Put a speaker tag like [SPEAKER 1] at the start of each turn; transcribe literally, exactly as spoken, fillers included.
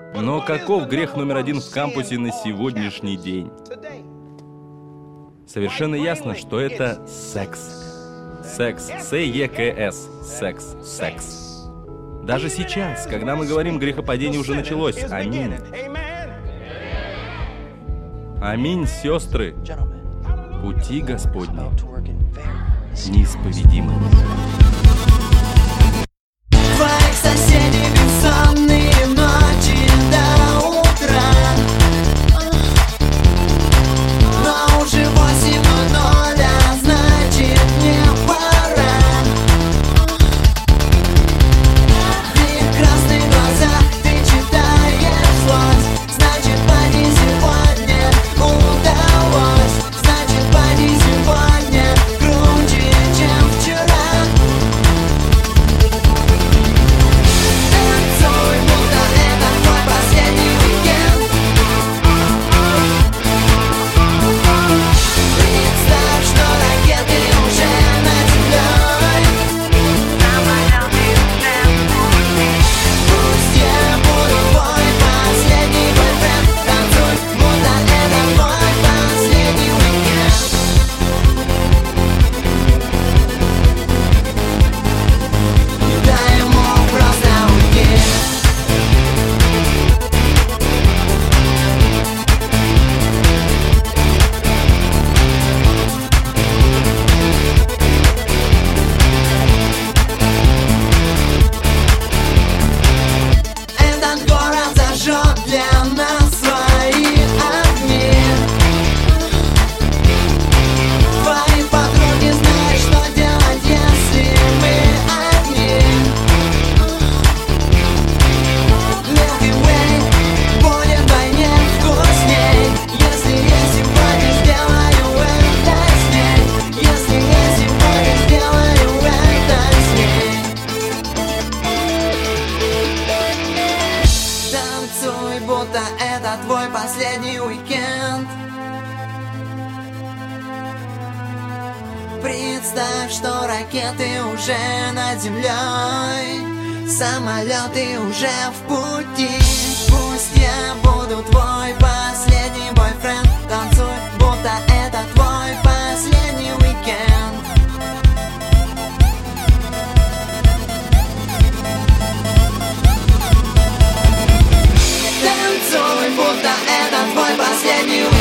[SPEAKER 1] Но каков грех номер один в кампусе на сегодняшний день? Совершенно ясно, что это секс. Секс. С-Е-К-С. Секс. Секс. Даже сейчас, когда мы говорим, грехопадение уже началось. Аминь. Аминь, сестры. Пути Господни неисповедимы.
[SPEAKER 2] Твоих соседей бессонные ночи до утра, но уже восемь ноль, а значит мне пора. В их красных глазах ты читаешь злость, значит поди сегодня удалось, значит поди сегодня круче, чем вчера. Танцуй, будто это твой последний уикенд. Представь, что ракеты уже над землей. Пусть я буду твой последний бойфренд. Танцуй, будто это твой последний уикенд. Не дай ему просто уйти. Этот город зажжет для нас свои огни. Твои подруги знают, что делать, если мы одни. Milky Way будет вдвойне вкусней, если я сегодня сделаю это с ней. Если я сегодня сделаю это с ней. Танцуй, будто это твой последний уикенд. Представь, что ракеты уже над землей, самолеты уже в пути. Пусть я буду твой последний бойфренд. Танцуй, будто это твой последний уикенд. Танцуй, будто это твой последний уикенд.